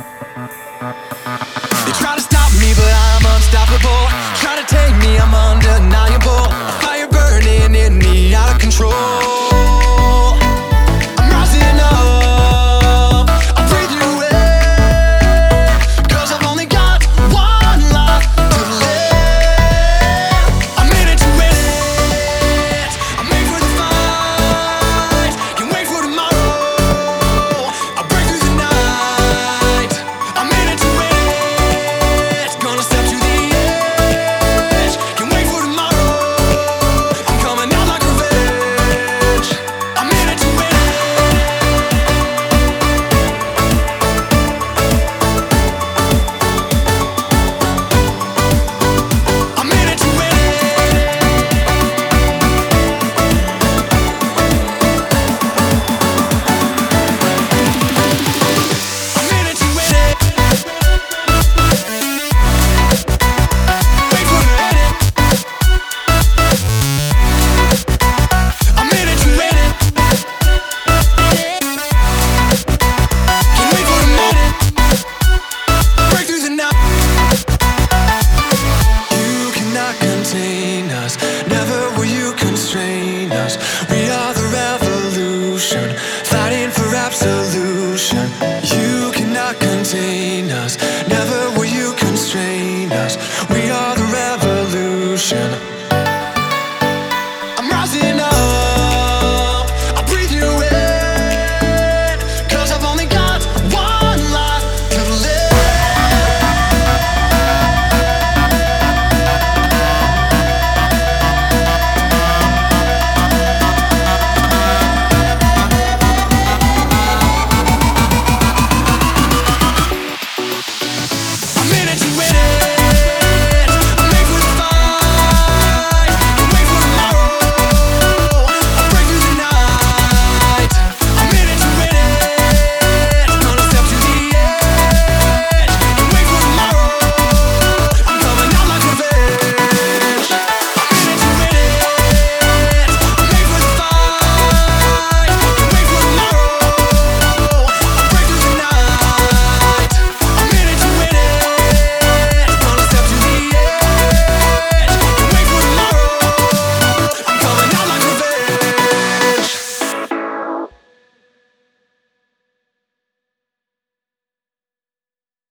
They try to stop me, but I'm unstoppable. Try to take me, I'm undeniable. A fire burning in me, out of control. I'm rising up, I breathe new air, 'cause I've only got one life to live. I'm in it to win it, I'm made for the fight. Can't wait for tomorrow, I'll break through the night. I'm in it to win it, gonna step to the edge. Can't wait for tomorrow, I'm coming out like revenge. I'm in it to win it. I'm in it to win it. I'm in it to win it. Wait for it. I'm in it to win it. Can't wait for the minute. Break through the night. You cannot contain us. Never will you constrain us. We are the revolution, fighting for absolution. You cannot contain us. Never